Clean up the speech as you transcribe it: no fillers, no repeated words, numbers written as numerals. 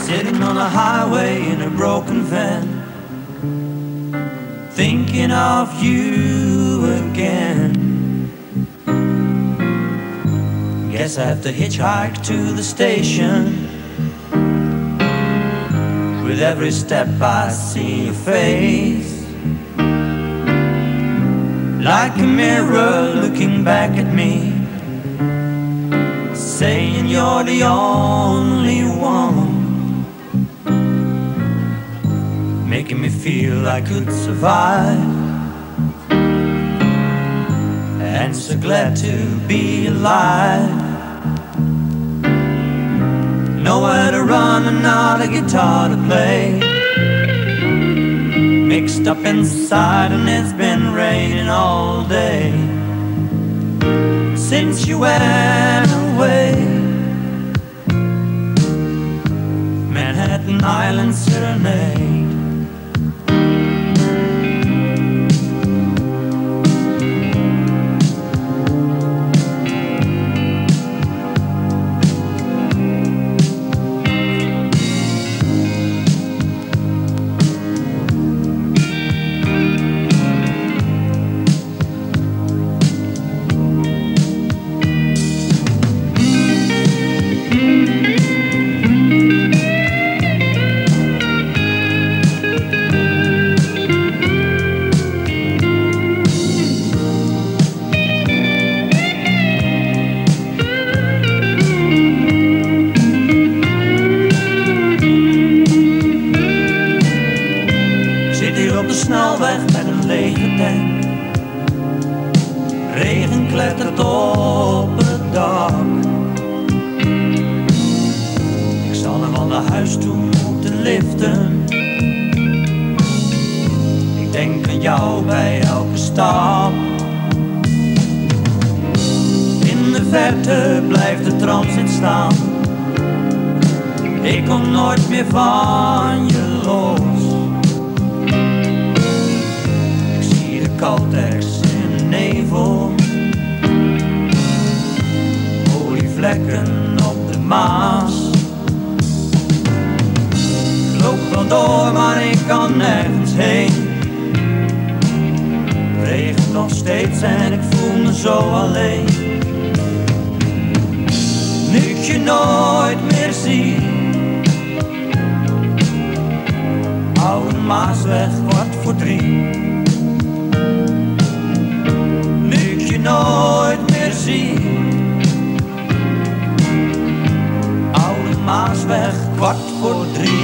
Sitting on a highway in a broken van, thinking of you again. Guess I have to hitchhike to the station. With every step I see your face, like a mirror looking back at me, saying you're the only one, making me feel I could survive, and so glad to be alive. Nowhere to run and not a guitar to play, mixed up inside and it's been raining all day since you went away. Manhattan Island Serenade. Met een lege tank, regen klettert op het dak. Ik zal nog wel naar huis toe moeten liften. Ik denk aan jou bij elke stap. In de verte blijft de tram zitten staan. Ik kom nooit meer van je los. Caltex in de nevel, olievlekken op de Maas. Ik loop wel door, maar ik kan nergens heen. Het regent nog steeds en ik voel me zo alleen. Nu ik je nooit meer zie, Oude Maasweg 2:15. Nooit meer zien, Oude Maasweg 2:15.